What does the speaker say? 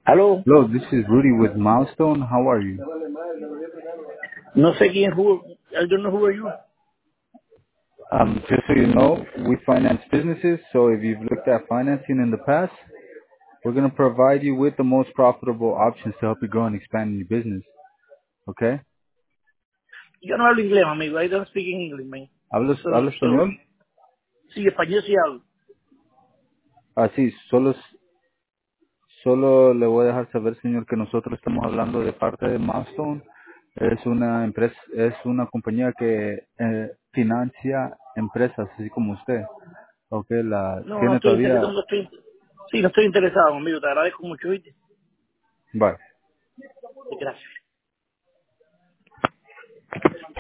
Aló, Hello, this is Rudy with Milestone. How are you? no sé quién who, I don't know who are you. Just so you know, we finance businesses, so if you've looked at financing in the past, we're going to provide you with the most profitable options to help you grow and expand your business. Okay? Yo no hablo inglés, amigo. I don't speak English, man. ¿Habla español? Sí, español sí hablo. Ah, sí, solo le voy a dejar saber, señor, que nosotros estamos hablando de parte de Milestone. Es una empresa, es una compañía que financia empresas, así como usted. Okay, No, no tiene estoy interesado, todavía, no estoy, sí, no estoy interesado, amigo. Te agradezco mucho, ¿viste? vale. Gracias.